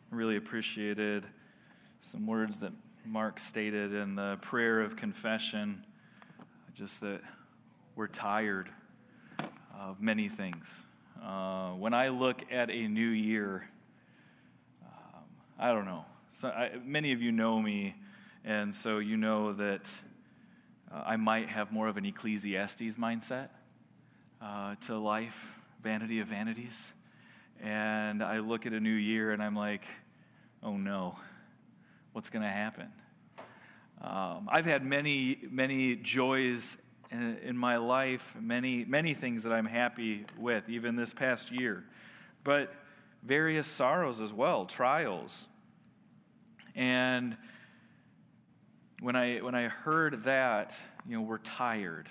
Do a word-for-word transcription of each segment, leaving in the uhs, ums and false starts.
really appreciated some words that Mark stated in the prayer of confession, just that we're tired of many things. Uh, when I look at a new year, um, I don't know. So I, many of you know me, and so you know that uh, I might have more of an Ecclesiastes mindset uh, to life, vanity of vanities. And I look at a new year and I'm like, oh no, what's going to happen? Um, I've had many, many joys in, in my life, many, many things that I'm happy with, even this past year. But various sorrows as well, trials. And when I when I heard that, you know, we're tired,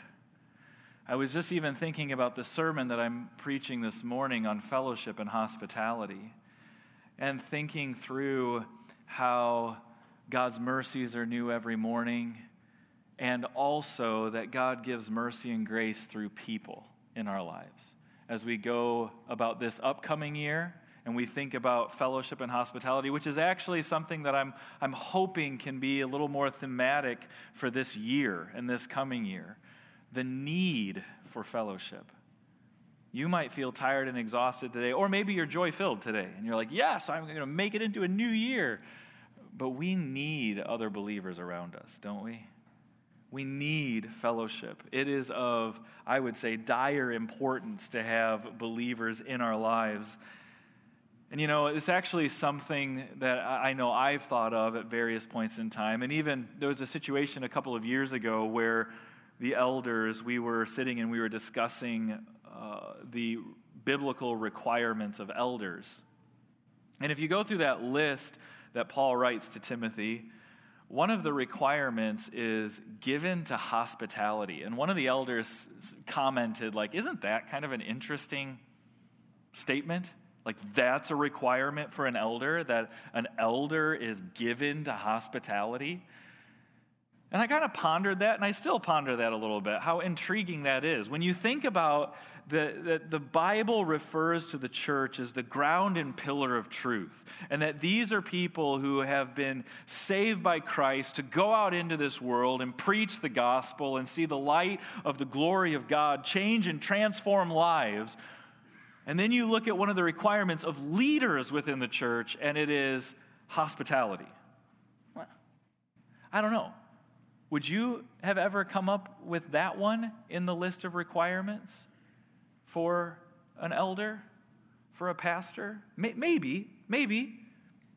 I was just even thinking about the sermon that I'm preaching this morning on fellowship and hospitality, and thinking through how God's mercies are new every morning, and also that God gives mercy and grace through people in our lives. As we go about this upcoming year, and we think about fellowship and hospitality, which is actually something that I'm I'm hoping can be a little more thematic for this year and this coming year. The need for fellowship. You might feel tired and exhausted today, or maybe you're joy-filled today, and you're like, yes, I'm going to make it into a new year. But we need other believers around us, don't we? We need fellowship. It is of, I would say, dire importance to have believers in our lives. And you know, it's actually something that I know I've thought of at various points in time. And even there was a situation a couple of years ago where the elders, we were sitting and we were discussing uh, the biblical requirements of elders. And if you go through that list that Paul writes to Timothy, one of the requirements is given to hospitality. And one of the elders commented, like, isn't that kind of an interesting statement? Like, that's a requirement for an elder, that an elder is given to hospitality? And I kind of pondered that, and I still ponder that a little bit, how intriguing that is. When you think about the, the, the Bible refers to the church as the ground and pillar of truth, and that these are people who have been saved by Christ to go out into this world and preach the gospel and see the light of the glory of God change and transform lives. And then you look at one of the requirements of leaders within the church, and it is hospitality. Well, I don't know. Would you have ever come up with that one in the list of requirements for an elder, for a pastor? Maybe, maybe.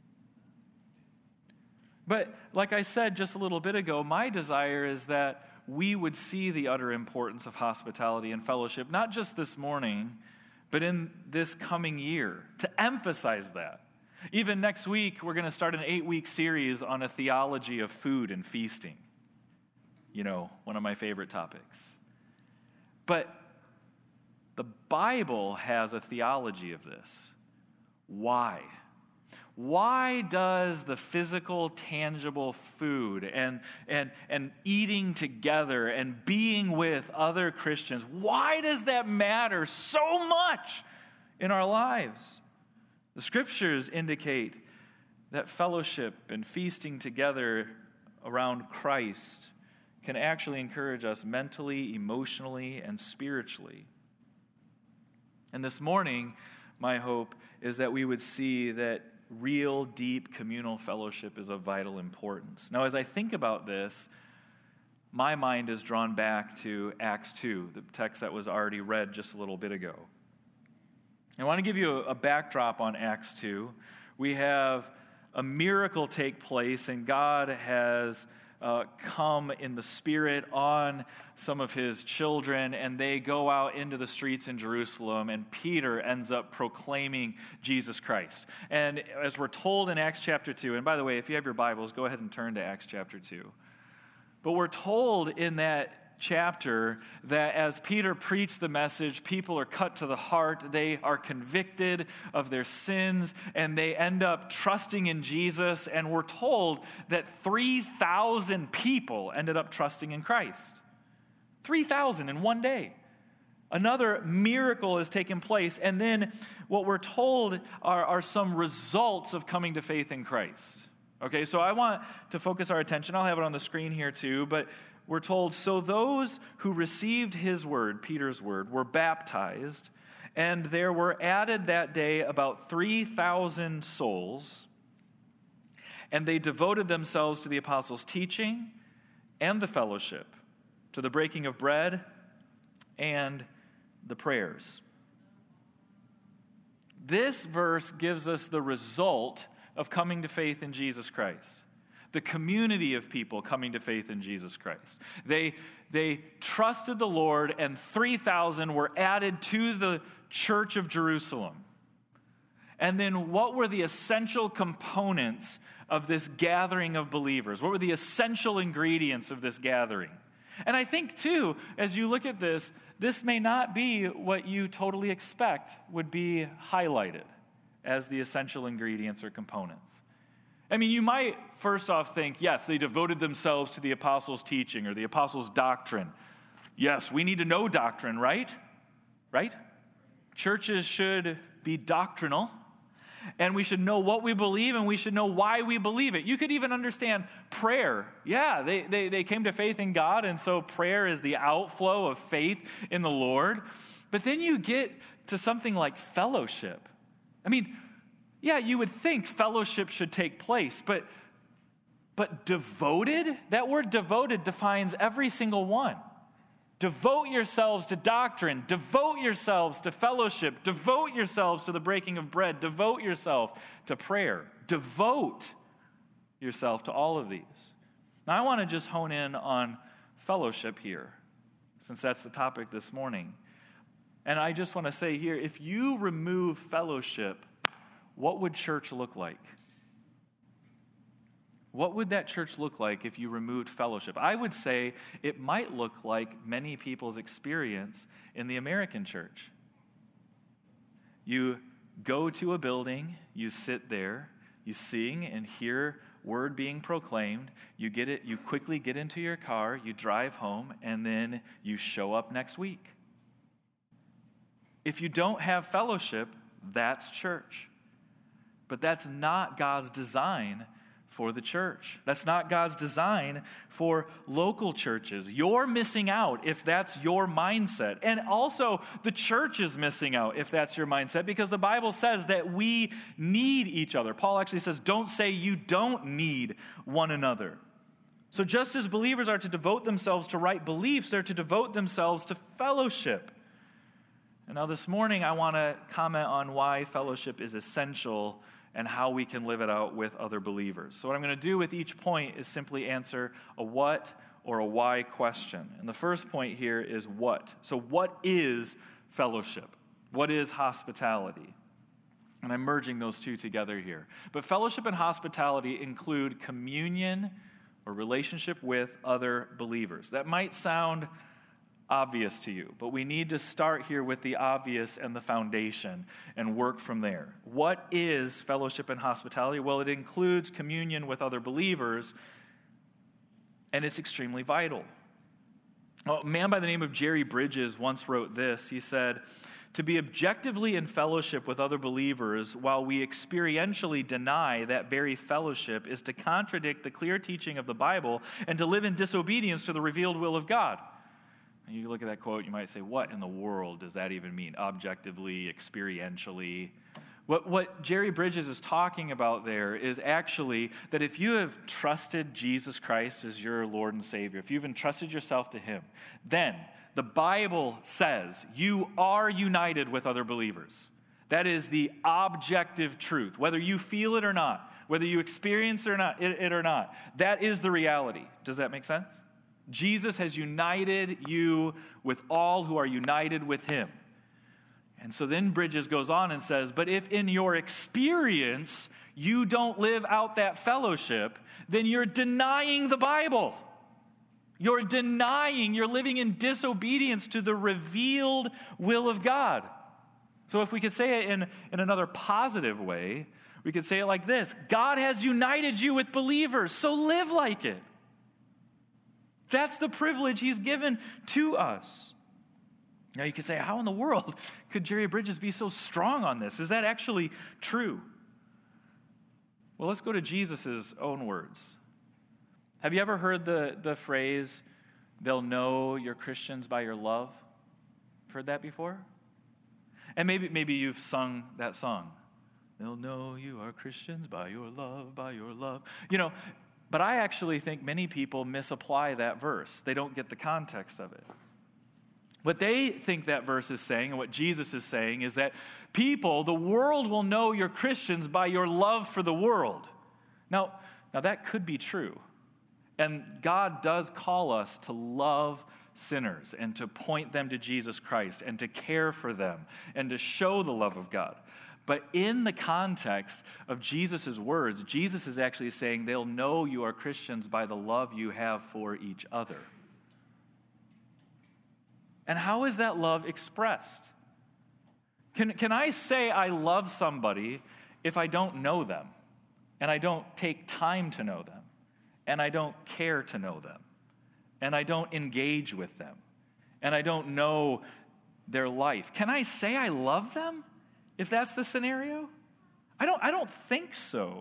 But like I said just a little bit ago, my desire is that we would see the utter importance of hospitality and fellowship, not just this morning, but in this coming year, to emphasize that. Even next week, we're going to start an eight-week series on a theology of food and feasting. You know, one of my favorite topics. But the Bible has a theology of this. Why? Why does the physical, tangible food and, and, and eating together and being with other Christians, why does that matter so much in our lives? The scriptures indicate that fellowship and feasting together around Christ can actually encourage us mentally, emotionally, and spiritually. And this morning, my hope is that we would see that real, deep communal fellowship is of vital importance. Now, as I think about this, my mind is drawn back to Acts two, the text that was already read just a little bit ago. I want to give you a backdrop on Acts two. We have a miracle take place, and God has Uh, come in the Spirit on some of his children, and they go out into the streets in Jerusalem, and Peter ends up proclaiming Jesus Christ. And as we're told in Acts chapter two, and by the way, if you have your Bibles, go ahead and turn to Acts chapter two. But we're told in that chapter that as Peter preached the message, people are cut to the heart, they are convicted of their sins, and they end up trusting in Jesus, and we're told that three thousand people ended up trusting in Christ. three thousand in one day. Another miracle has taken place, and then what we're told are, are some results of coming to faith in Christ. Okay, so I want to focus our attention. I'll have it on the screen here too, but we're told, so those who received his word, Peter's word, were baptized, and there were added that day about three thousand souls, and they devoted themselves to the apostles' teaching and the fellowship, to the breaking of bread and the prayers. This verse gives us the result of coming to faith in Jesus Christ. The community of people coming to faith in Jesus Christ. They, they trusted the Lord, and three thousand were added to the church of Jerusalem. And then what were the essential components of this gathering of believers? What were the essential ingredients of this gathering? And I think, too, as you look at this, this may not be what you totally expect would be highlighted as the essential ingredients or components. I mean, you might first off think, yes, they devoted themselves to the apostles' teaching or the apostles' doctrine. Yes, we need to know doctrine, right? Right? Churches should be doctrinal, and we should know what we believe, and we should know why we believe it. You could even understand prayer. Yeah, they, they, they came to faith in God, and so prayer is the outflow of faith in the Lord. But then you get to something like fellowship. I mean, yeah, you would think fellowship should take place, but, but devoted, that word devoted defines every single one. Devote yourselves to doctrine. Devote yourselves to fellowship. Devote yourselves to the breaking of bread. Devote yourself to prayer. Devote yourself to all of these. Now, I want to just hone in on fellowship here, since that's the topic this morning. And I just want to say here, if you remove fellowship, what would church look like? What would that church look like if you removed fellowship? I would say it might look like many people's experience in the American church. You go to a building, you sit there, you sing and hear word being proclaimed, you get it, you quickly get into your car, you drive home, and then you show up next week. If you don't have fellowship, that's church. But that's not God's design for the church. That's not God's design for local churches. You're missing out if that's your mindset. And also, the church is missing out if that's your mindset, because the Bible says that we need each other. Paul actually says, don't say you don't need one another. So just as believers are to devote themselves to right beliefs, they're to devote themselves to fellowship. And now this morning, I want to comment on why fellowship is essential and how we can live it out with other believers. So what I'm going to do with each point is simply answer a what or a why question. And the first point here is what. So what is fellowship? What is hospitality? And I'm merging those two together here. But fellowship and hospitality include communion or relationship with other believers. That might sound obvious to you, but we need to start here with the obvious and the foundation and work from there. What is fellowship and hospitality? Well, it includes communion with other believers, and it's extremely vital. Well, a man by the name of Jerry Bridges once wrote this. He said, "To be objectively in fellowship with other believers while we experientially deny that very fellowship is to contradict the clear teaching of the Bible and to live in disobedience to the revealed will of God." And you look at that quote, you might say, what in the world does that even mean? Objectively, experientially. What, what Jerry Bridges is talking about there is actually that if you have trusted Jesus Christ as your Lord and Savior, if you've entrusted yourself to Him, then the Bible says you are united with other believers. That is the objective truth, whether you feel it or not, whether you experience it or not, it, it or not. That is the reality. Does that make sense? Jesus has united you with all who are united with Him. And so then Bridges goes on and says, but if in your experience you don't live out that fellowship, then you're denying the Bible. You're denying, you're living in disobedience to the revealed will of God. So if we could say it in, in another positive way, we could say it like this: God has united you with believers, so live like it. That's the privilege He's given to us. Now you could say, how in the world could Jerry Bridges be so strong on this? Is that actually true? Well, let's go to Jesus' own words. Have you ever heard the, the phrase, they'll know you're Christians by your love? Heard that before? And maybe maybe you've sung that song. They'll know you are Christians by your love, by your love. You know, but I actually think many people misapply that verse. They don't get the context of it. What they think that verse is saying, and what Jesus is saying, is that people, the world will know you're Christians by your love for the world. Now, now that could be true. And God does call us to love sinners and to point them to Jesus Christ and to care for them and to show the love of God. But in the context of Jesus' words, Jesus is actually saying they'll know you are Christians by the love you have for each other. And how is that love expressed? Can, can I say I love somebody if I don't know them, and I don't take time to know them, and I don't care to know them, and I don't engage with them, and I don't know their life? Can I say I love them if that's the scenario? I don't, I don't think so.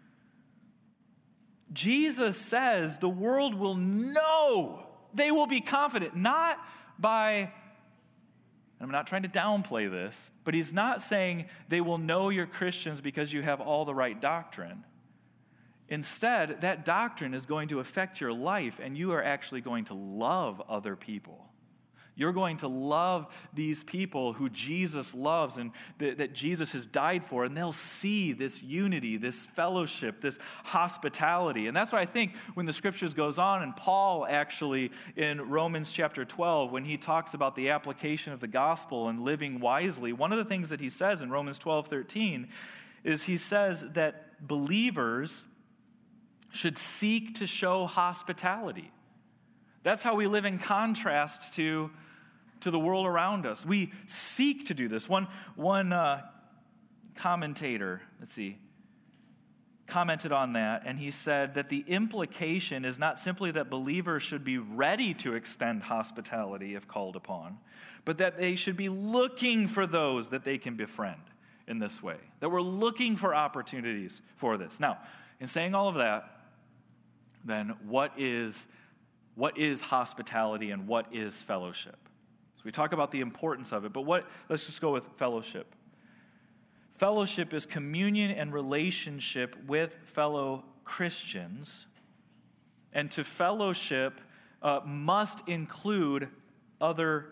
Jesus says the world will know, they will be confident, not by, and I'm not trying to downplay this, but he's not saying they will know you're Christians because you have all the right doctrine. Instead, that doctrine is going to affect your life, and you are actually going to love other people. You're going to love these people who Jesus loves and th- that Jesus has died for, and they'll see this unity, this fellowship, this hospitality. And that's why I think when the scriptures goes on, and Paul actually in Romans chapter twelve, when he talks about the application of the gospel and living wisely, one of the things that he says in Romans twelve thirteen is he says that believers should seek to show hospitality. That's how we live in contrast to, to the world around us. We seek to do this. One, one uh, commentator, let's see, commented on that, and he said that the implication is not simply that believers should be ready to extend hospitality if called upon, but that they should be looking for those that they can befriend in this way, that we're looking for opportunities for this. Now, in saying all of that, then what is What is hospitality and what is fellowship? So we talk about the importance of it, but what? Let's just go with fellowship. Fellowship is communion and relationship with fellow Christians, and to fellowship uh, must include other,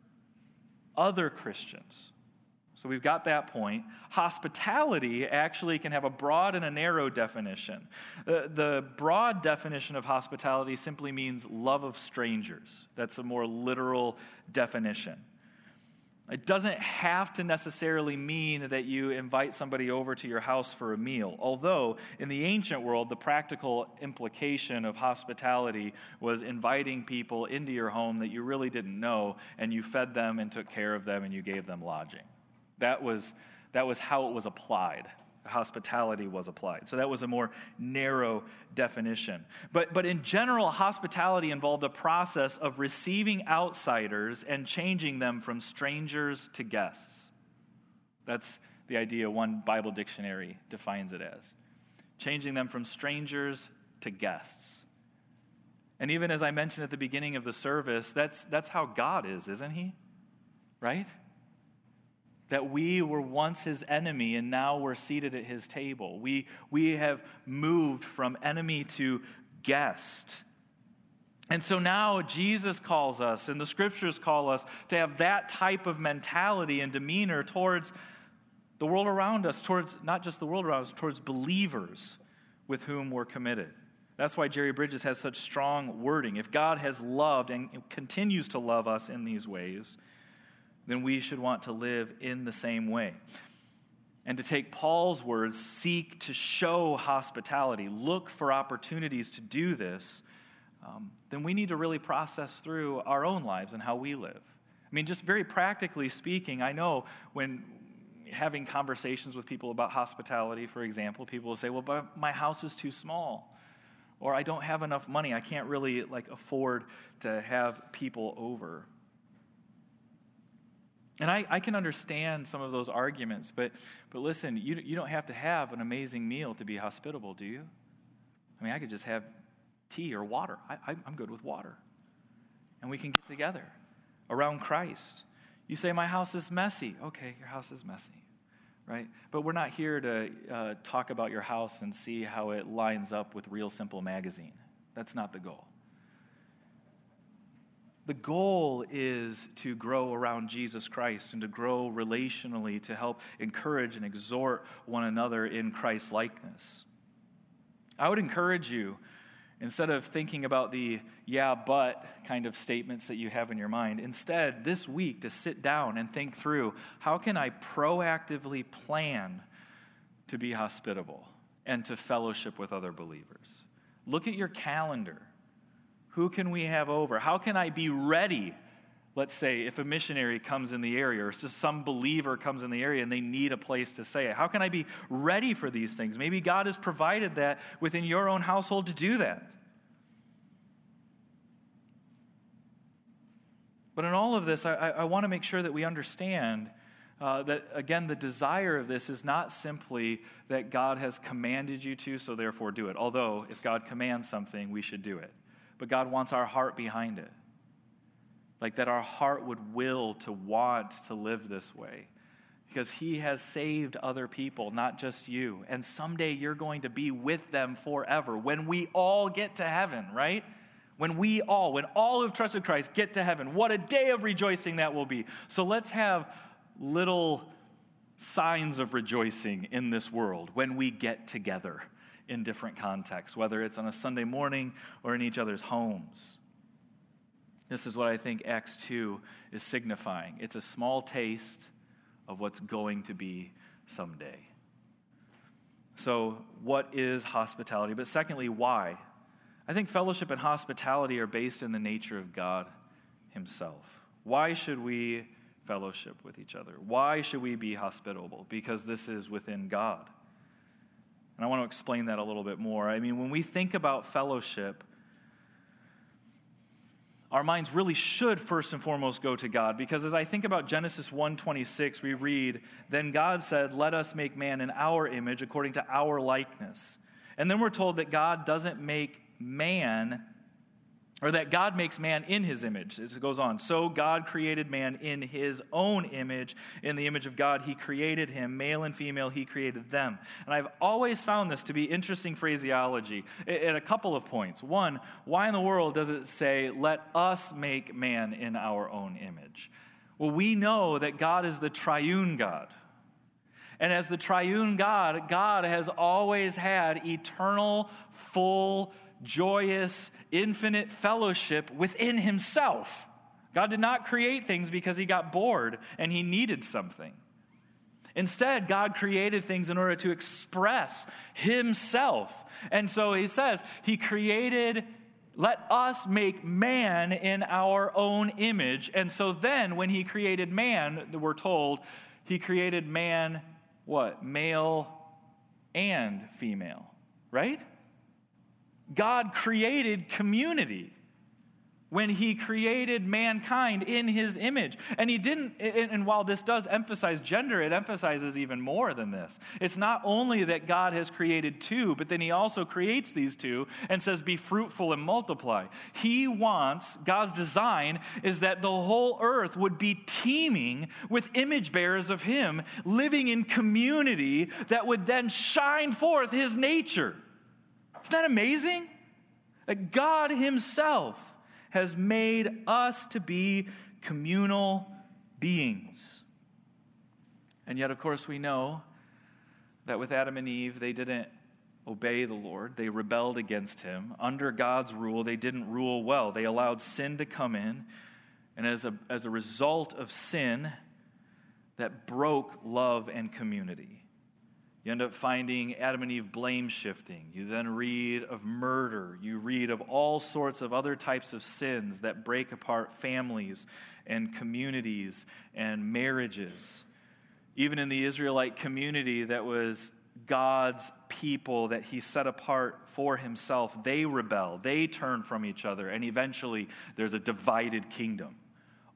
other Christians. So we've got that point. Hospitality actually can have a broad and a narrow definition. Uh, the broad definition of hospitality simply means love of strangers. That's a more literal definition. It doesn't have to necessarily mean that you invite somebody over to your house for a meal, although in the ancient world, the practical implication of hospitality was inviting people into your home that you really didn't know, and you fed them and took care of them and you gave them lodging. That was, that was how it was applied. Hospitality was applied. So that was a more narrow definition. But, but in general, hospitality involved a process of receiving outsiders and changing them from strangers to guests. That's the idea one Bible dictionary defines it as. Changing them from strangers to guests. And even as I mentioned at the beginning of the service, that's, that's how God is, isn't he? Right? That we were once his enemy and now we're seated at his table. We, we have moved from enemy to guest. And so now Jesus calls us, and the scriptures call us, to have that type of mentality and demeanor towards the world around us, towards not just the world around us, towards believers with whom we're committed. That's why Jerry Bridges has such strong wording. If God has loved and continues to love us in these ways, then we should want to live in the same way. And to take Paul's words, seek to show hospitality, look for opportunities to do this, um, then we need to really process through our own lives and how we live. I mean, just very practically speaking, I know when having conversations with people about hospitality, for example, people will say, well, but my house is too small, or I don't have enough money. I can't really like afford to have people over. And I, I can understand some of those arguments, but but listen, you, you don't have to have an amazing meal to be hospitable, do you? I mean, I could just have tea or water. I, I, I'm good with water. And we can get together around Christ. You say, my house is messy. Okay, your house is messy, right? But we're not here to uh, talk about your house and see how it lines up with Real Simple magazine. That's not the goal. The goal is to grow around Jesus Christ and to grow relationally, to help encourage and exhort one another in Christ's likeness. I would encourage you, instead of thinking about the yeah, but kind of statements that you have in your mind, instead, this week, to sit down and think through, how can I proactively plan to be hospitable and to fellowship with other believers? Look at your calendar. Who can we have over? How can I be ready, let's say, if a missionary comes in the area or just some believer comes in the area and they need a place to stay? How can I be ready for these things? Maybe God has provided that within your own household to do that. But in all of this, I, I want to make sure that we understand uh, that, again, the desire of this is not simply that God has commanded you to, so therefore do it. Although, if God commands something, we should do it. But God wants our heart behind it. Like that our heart would will to want to live this way. Because he has saved other people, not just you. And someday you're going to be with them forever when we all get to heaven, right? When we all, when all who've trusted Christ get to heaven, what a day of rejoicing that will be. So let's have little signs of rejoicing in this world when we get together in different contexts, whether it's on a Sunday morning or in each other's homes. This is what I think Acts two is signifying. It's a small taste of what's going to be someday. So, what is hospitality? But secondly, why? I think fellowship and hospitality are based in the nature of God himself. Why should we fellowship with each other? Why should we be hospitable? Because this is within God. And I want to explain that a little bit more. I mean, when we think about fellowship, our minds really should first and foremost go to God. Because as I think about Genesis one twenty-six, we read, "Then God said, 'Let us make man in our image according to our likeness.'" And then we're told that God doesn't make man, or that God makes man in his image. It goes on. "So God created man in his own image. In the image of God, he created him. Male and female, he created them." And I've always found this to be interesting phraseology at a couple of points. One, why in the world does it say, "Let us make man in our own image"? Well, we know that God is the triune God. And as the triune God, God has always had eternal, full, joyous, infinite fellowship within himself. God did not create things because he got bored and he needed something. Instead, God created things in order to express himself. And so he says, he created, let us make man in our own image. And so then when he created man, we're told, he created man, what? Male and female, right? God created community when he created mankind in his image. And he didn't, and while this does emphasize gender, it emphasizes even more than this. It's not only that God has created two, but then he also creates these two and says, "Be fruitful and multiply." He wants, God's design is that the whole earth would be teeming with image bearers of him, living in community that would then shine forth his nature. Isn't that amazing? That God himself has made us to be communal beings. And yet, of course, we know that with Adam and Eve, they didn't obey the Lord. They rebelled against him. Under God's rule, they didn't rule well. They allowed sin to come in. And as a, as a result of sin, that broke love and community. You end up finding Adam and Eve blame shifting. You then read of murder. You read of all sorts of other types of sins that break apart families and communities and marriages. Even in the Israelite community that was God's people that he set apart for himself, they rebel. They turn from each other. And eventually there's a divided kingdom.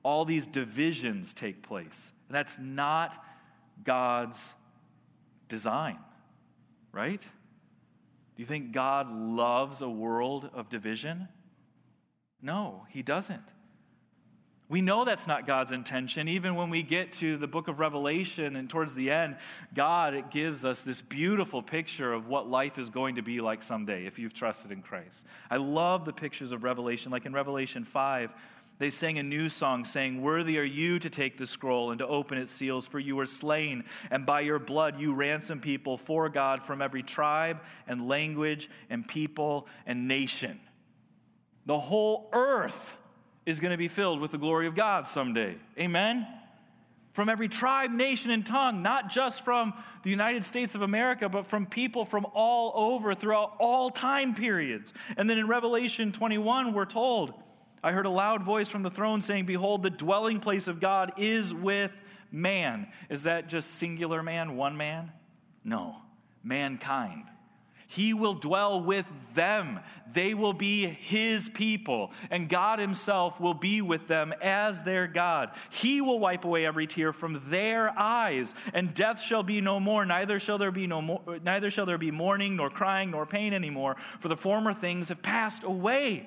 all these divisions take place. That's not God's design, right? Do you think God loves a world of division? No, he doesn't. We know that's not God's intention. Even when we get to the book of Revelation and towards the end, God gives us this beautiful picture of what life is going to be like someday if you've trusted in Christ. I love the pictures of Revelation. Like in Revelation five, they sang a new song saying, "Worthy are you to take the scroll and to open its seals, for you were slain, and by your blood you ransomed people for God from every tribe and language and people and nation." The whole earth is going to be filled with the glory of God someday. Amen? From every tribe, nation, and tongue, not just from the United States of America, but from people from all over throughout all time periods. And then in Revelation twenty-one, we're told, "I heard a loud voice from the throne saying, 'Behold, the dwelling place of God is with man.'" Is that just singular man, one man? No, mankind. He will dwell with them. They will be his people, and God himself will be with them as their God. He will wipe away every tear from their eyes, and death shall be no more. Neither shall there be no more, neither shall there be mourning, nor crying, nor pain anymore, for the former things have passed away.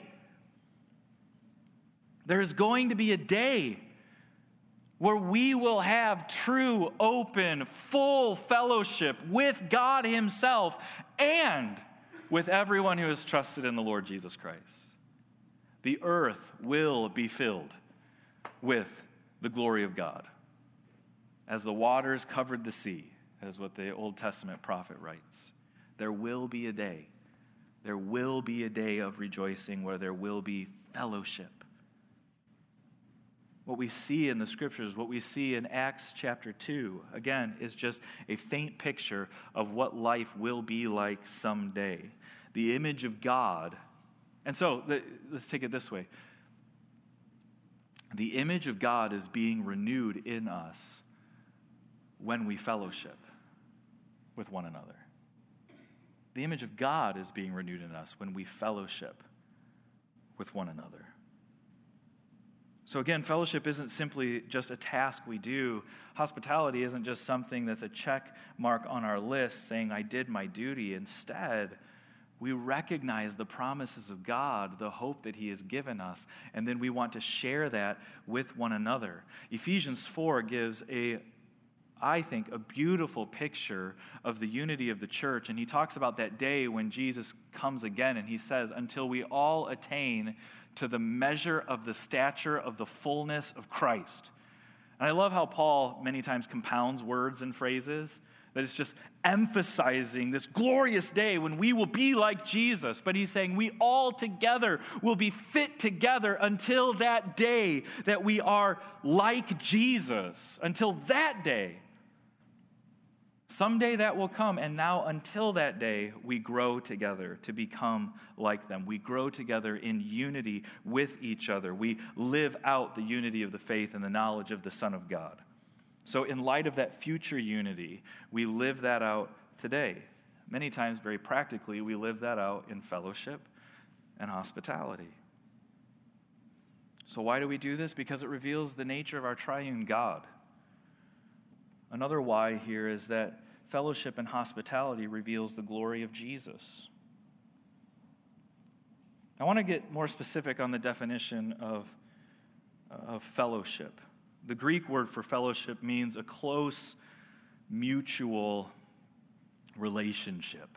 There is going to be a day where we will have true, open, full fellowship with God himself and with everyone who has trusted in the Lord Jesus Christ. The earth will be filled with the glory of God. As the waters covered the sea, as what the Old Testament prophet writes, there will be a day. There will be a day of rejoicing where there will be fellowship. What we see in the scriptures, what we see in Acts chapter two, again, is just a faint picture of what life will be like someday. The image of God. And so, let's take it this way. The image of God is being renewed in us when we fellowship with one another. The image of God is being renewed in us when we fellowship with one another. So again, fellowship isn't simply just a task we do. Hospitality isn't just something that's a check mark on our list saying, I did my duty. Instead, we recognize the promises of God, the hope that he has given us, and then we want to share that with one another. Ephesians four gives a, I think, a beautiful picture of the unity of the church, and he talks about that day when Jesus comes again, and he says, until we all attain to the measure of the stature of the fullness of Christ. And I love how Paul many times compounds words and phrases, that it's just emphasizing this glorious day when we will be like Jesus. But he's saying we all together will be fit together until that day that we are like Jesus. Until that day. Someday that will come, and now until that day, we grow together to become like them. We grow together in unity with each other. We live out the unity of the faith and the knowledge of the Son of God. So in light of that future unity, we live that out today. Many times, very practically, we live that out in fellowship and hospitality. So why do we do this? Because it reveals the nature of our triune God. Another why here is that fellowship and hospitality reveals the glory of Jesus. I want to get more specific on the definition of, of fellowship. The Greek word for fellowship means a close, mutual relationship.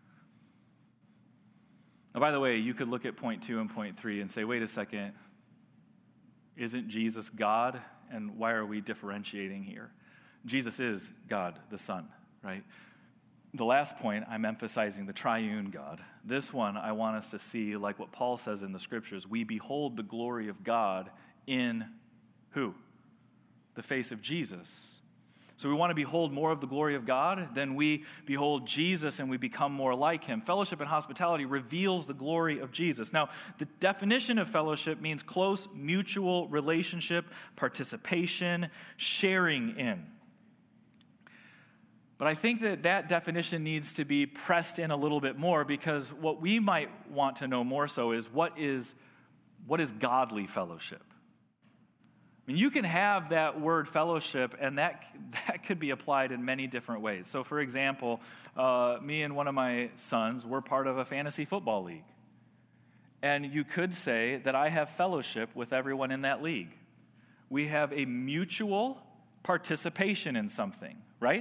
Now, by the way, you could look at point two and point three and say, wait a second, isn't Jesus God? And why are we differentiating here? Jesus is God, the Son, right? The last point, I'm emphasizing the triune God. This one, I want us to see, like what Paul says in the scriptures, we behold the glory of God in who? The face of Jesus. So we want to behold more of the glory of God, then we behold Jesus and we become more like him. Fellowship and hospitality reveals the glory of Jesus. Now, the definition of fellowship means close mutual relationship, participation, sharing in. But I think that that definition needs to be pressed in a little bit more, because what we might want to know more so is what is, what is godly fellowship? I mean, you can have that word fellowship, and that that could be applied in many different ways. So, for example, uh, me and one of my sons, we're part of a fantasy football league. And you could say that I have fellowship with everyone in that league. We have a mutual participation in something, right?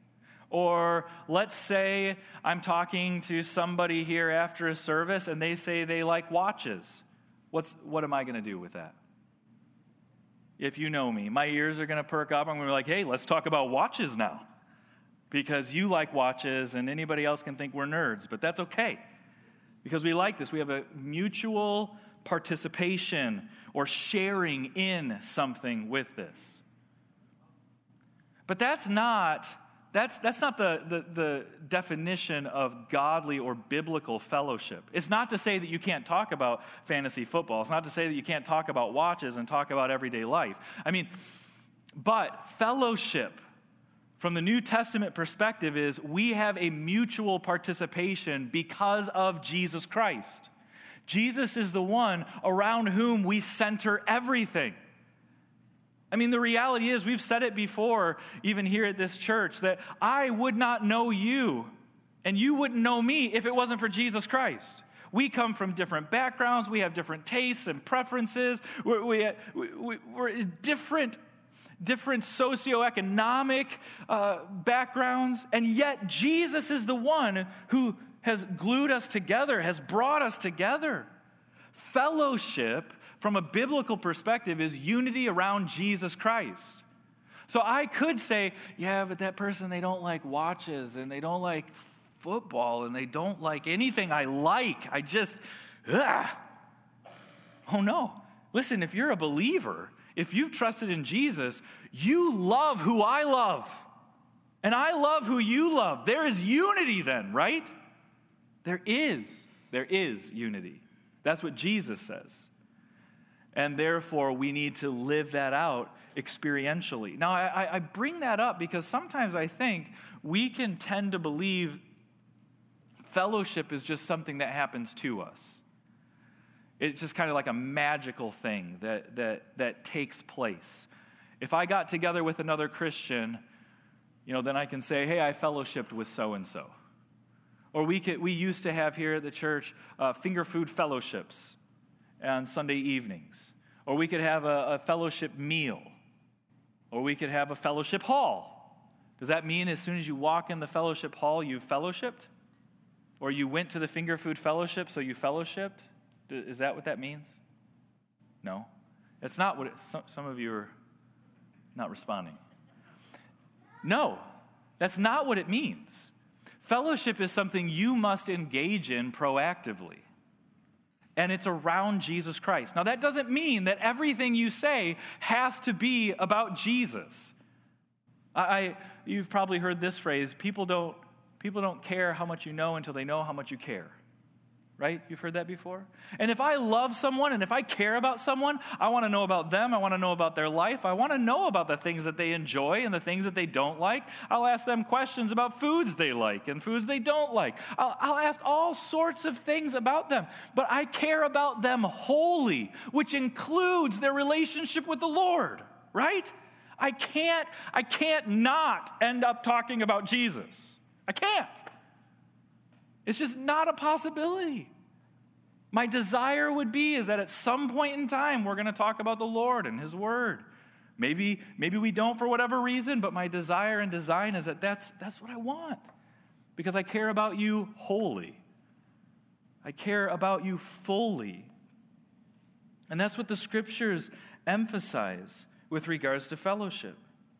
Or let's say I'm talking to somebody here after a service, and they say they like watches. What's what am I going to do with that? If you know me, my ears are going to perk up. I'm going to be like, hey, let's talk about watches now. Because you like watches and anybody else can think we're nerds, but that's okay. Because we like this. We have a mutual participation or sharing in something with this. But that's not, that's, that's not the, the, the definition of godly or biblical fellowship. It's not to say that you can't talk about fantasy football. It's not to say that you can't talk about watches and talk about everyday life. I mean, but fellowship from the New Testament perspective is we have a mutual participation because of Jesus Christ. Jesus is the one around whom we center everything. I mean, the reality is, we've said it before, even here at this church, that I would not know you, and you wouldn't know me if it wasn't for Jesus Christ. We come from different backgrounds. We have different tastes and preferences. We're, we, we, we're different, different socioeconomic uh, backgrounds, and yet Jesus is the one who has glued us together, has brought us together. Fellowship, from a biblical perspective, is unity around Jesus Christ. So I could say, yeah, but that person, they don't like watches, and they don't like football, and they don't like anything I like. I just, ugh. Oh no. Listen, if you're a believer, if you've trusted in Jesus, you love who I love. And I love who you love. There is unity then, right? There is. There is unity. That's what Jesus says. And therefore, we need to live that out experientially. Now, I, I bring that up because sometimes I think we can tend to believe fellowship is just something that happens to us. It's just kind of like a magical thing that, that, that takes place. If I got together with another Christian, you know, then I can say, hey, I fellowshipped with so-and-so. Or we could, we used to have here at the church uh, finger food fellowships on Sunday evenings. Or we could have a, a fellowship meal. Or we could have a fellowship hall. Does that mean as soon as you walk in the fellowship hall, you've fellowshipped? Or you went to the finger food fellowship, so you fellowshipped? Is that what that means? No. It's not what it, some, some of you are not responding. No, that's not what it means. Fellowship is something you must engage in proactively. And it's around Jesus Christ. Now, that doesn't mean that everything you say has to be about Jesus. I, I you've probably heard this phrase, people don't, people don't care how much you know until they know how much you care. Right? You've heard that before? And if I love someone and if I care about someone, I want to know about them. I want to know about their life. I want to know about the things that they enjoy and the things that they don't like. I'll ask them questions about foods they like and foods they don't like. I'll, I'll ask all sorts of things about them. But I care about them wholly, which includes their relationship with the Lord. Right? I can't, I can't not end up talking about Jesus. I can't. It's just not a possibility. My desire would be is that at some point in time, we're going to talk about the Lord and His Word. Maybe, maybe we don't for whatever reason, but my desire and design is that that's, that's what I want. Because I care about you wholly. I care about you fully. And that's what the Scriptures emphasize with regards to fellowship.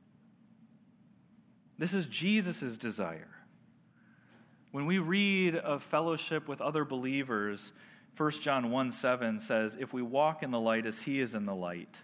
This is Jesus' desire. When we read of fellowship with other believers, First John one seven says, if we walk in the light as He is in the light.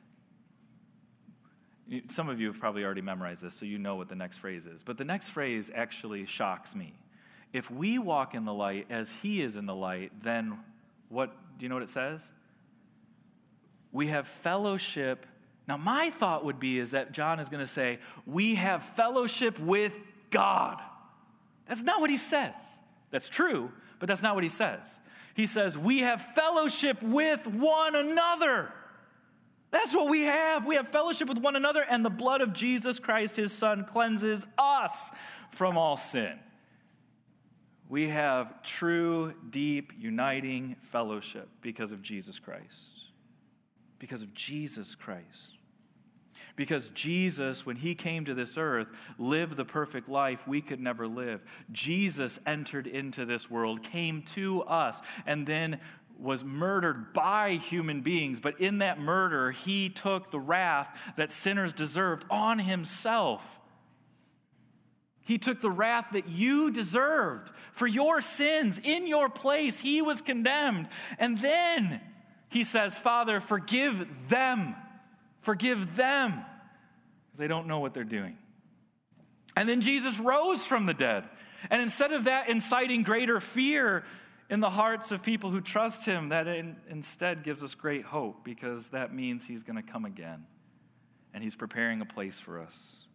Some of you have probably already memorized this, so you know what the next phrase is. But the next phrase actually shocks me. If we walk in the light as He is in the light, then what, do you know what it says? We have fellowship. Now, my thought would be is that John is going to say, we have fellowship with God. That's not what he says. That's true, but that's not what he says. He says, we have fellowship with one another. That's what we have. We have fellowship with one another, and the blood of Jesus Christ, his Son, cleanses us from all sin. We have true, deep, uniting fellowship because of Jesus Christ. Because of Jesus Christ. Because Jesus, when he came to this earth, lived the perfect life we could never live. Jesus entered into this world, came to us, and then was murdered by human beings. But in that murder, he took the wrath that sinners deserved on himself. He took the wrath that you deserved for your sins. In your place, he was condemned. And then he says, Father, forgive them. Forgive them, because they don't know what they're doing. And then Jesus rose from the dead. And instead of that inciting greater fear in the hearts of people who trust him, that in, instead gives us great hope, because that means he's going to come again. And he's preparing a place for us.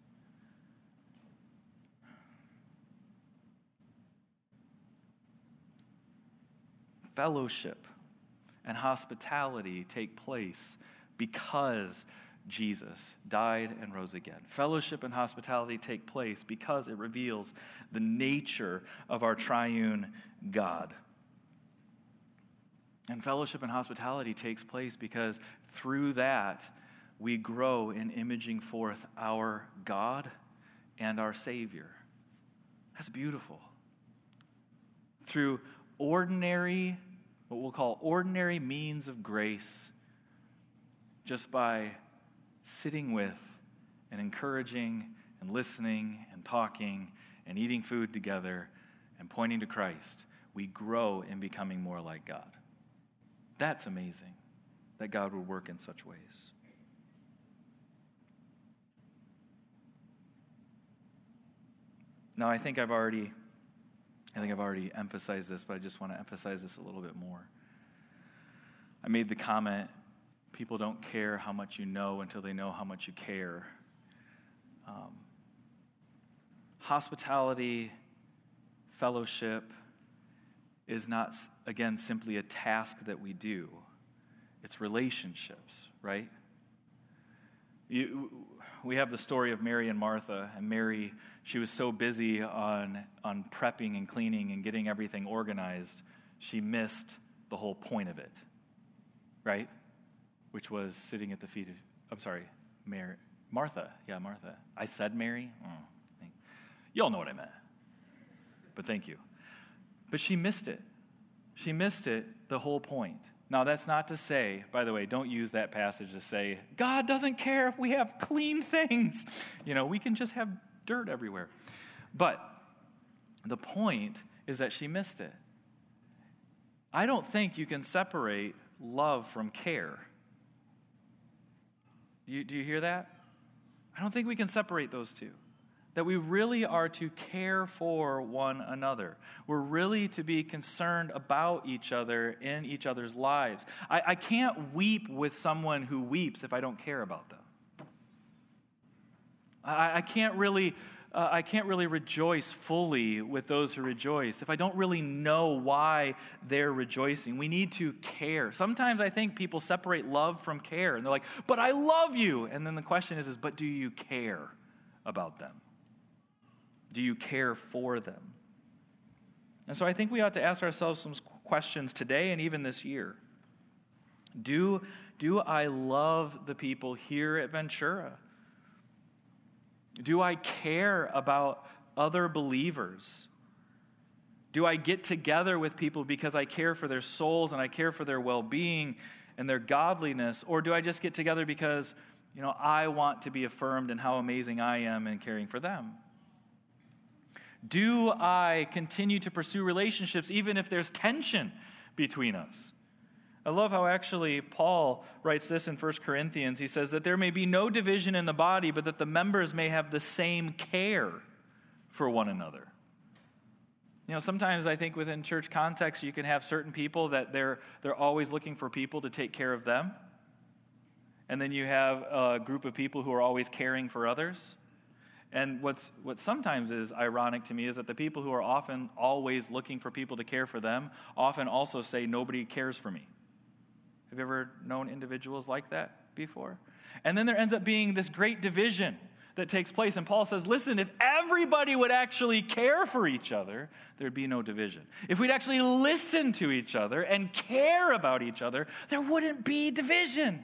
Fellowship and hospitality take place because Jesus died and rose again. Fellowship and hospitality take place because it reveals the nature of our triune God. And fellowship and hospitality takes place because through that we grow in imaging forth our God and our Savior. That's beautiful. Through ordinary, what we'll call ordinary means of grace, just by sitting with and encouraging and listening and talking and eating food together and pointing to Christ, we grow in becoming more like God. That's amazing that God would work in such ways. Now, I think I've already, I think I've already emphasized this, but I just want to emphasize this a little bit more. I made the comment, people don't care how much you know until they know how much you care. Um, hospitality, fellowship is not, again, simply a task that we do. It's relationships, right? You, we have the story of Mary and Martha, and Mary, she was so busy on, on prepping and cleaning and getting everything organized, she missed the whole point of it, right? Which was sitting at the feet of, I'm sorry, Mary, Martha. Yeah, Martha. I said Mary. Oh, y'all know what I meant. But thank you. But she missed it. She missed it, the whole point. Now, that's not to say, by the way, don't use that passage to say, God doesn't care if we have clean things. You know, we can just have dirt everywhere. But the point is that she missed it. I don't think you can separate love from care. Do you, do you hear that? I don't think we can separate those two. That we really are to care for one another. We're really to be concerned about each other in each other's lives. I, I can't weep with someone who weeps if I don't care about them. I, I can't really, uh, I can't really rejoice fully with those who rejoice if I don't really know why they're rejoicing. We need to care. Sometimes I think people separate love from care, and they're like, "But I love you," and then the question is, is, "But do you care about them? Do you care for them?" And so I think we ought to ask ourselves some questions today and even this year. Do, do I love the people here at Ventura? Do I care about other believers? Do I get together with people because I care for their souls and I care for their well-being and their godliness? Or do I just get together because, you know, I want to be affirmed in how amazing I am in caring for them? Do I continue to pursue relationships even if there's tension between us? I love how actually Paul writes this in First Corinthians. He says that there may be no division in the body, but that the members may have the same care for one another. You know, sometimes I think within church context, you can have certain people that they're they're always looking for people to take care of them. And then you have a group of people who are always caring for others. And what's what sometimes is ironic to me is that the people who are often always looking for people to care for them often also say, "Nobody cares for me." Have you ever known individuals like that? before? And then there ends up being this great division that takes place. And Paul says, listen, if everybody would actually care for each other, there'd be no division. If we'd actually listen to each other and care about each other, there wouldn't be division.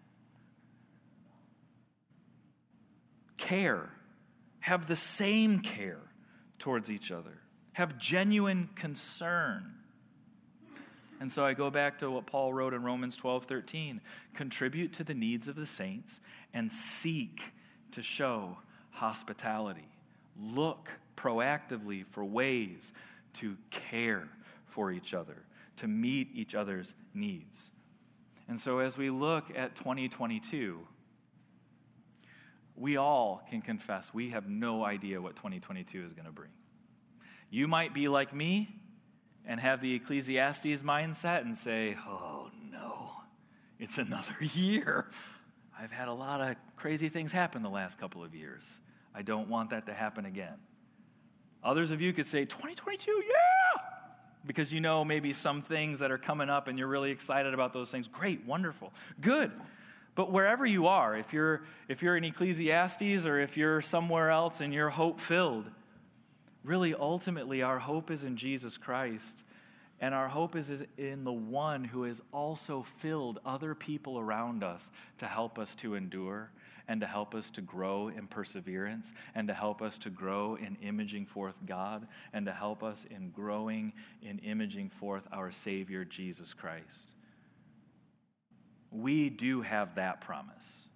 Care. Have the same care towards each other. Have genuine concern. And so I go back to what Paul wrote in Romans twelve thirteen. Contribute to the needs of the saints and seek to show hospitality. Look proactively for ways to care for each other, to meet each other's needs. And so as we look at twenty twenty-two, we all can confess we have no idea what twenty twenty-two is going to bring. You might be like me and have the Ecclesiastes mindset and say, oh no, it's another year. I've had a lot of crazy things happen the last couple of years. I don't want that to happen again. Others of you could say, twenty twenty-two, yeah! Because you know maybe some things that are coming up and you're really excited about those things. Great, wonderful, good. But wherever you are, if you're if you're in Ecclesiastes or if you're somewhere else and you're hope-filled, really ultimately our hope is in Jesus Christ. And our hope is in the one who has also filled other people around us to help us to endure and to help us to grow in perseverance and to help us to grow in imaging forth God and to help us in growing in imaging forth our Savior, Jesus Christ. We do have that promise.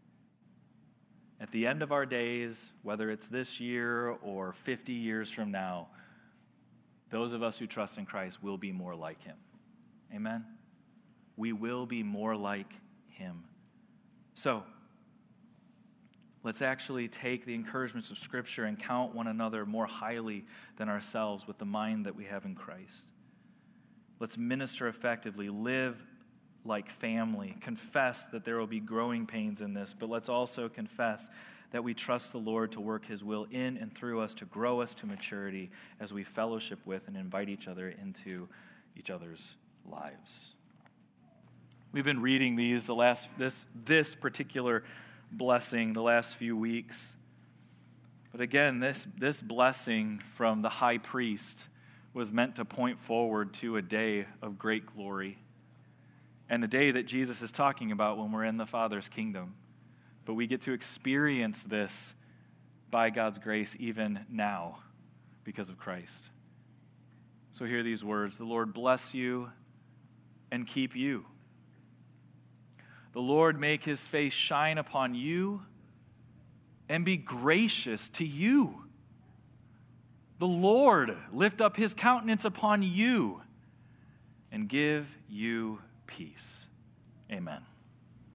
At the end of our days, whether it's this year or fifty years from now, those of us who trust in Christ will be more like him. Amen? We will be more like him. So, let's actually take the encouragements of Scripture and count one another more highly than ourselves with the mind that we have in Christ. Let's minister effectively, live like family, confess that there will be growing pains in this, but let's also confess that we trust the Lord to work his will in and through us to grow us to maturity as we fellowship with and invite each other into each other's lives. We've been reading these the last this this particular blessing the last few weeks. But again, this this blessing from the high priest was meant to point forward to a day of great glory and a day that Jesus is talking about when we're in the Father's kingdom. But we get to experience this by God's grace even now because of Christ. So hear these words. The Lord bless you and keep you. The Lord make his face shine upon you and be gracious to you. The Lord lift up his countenance upon you and give you peace. Amen.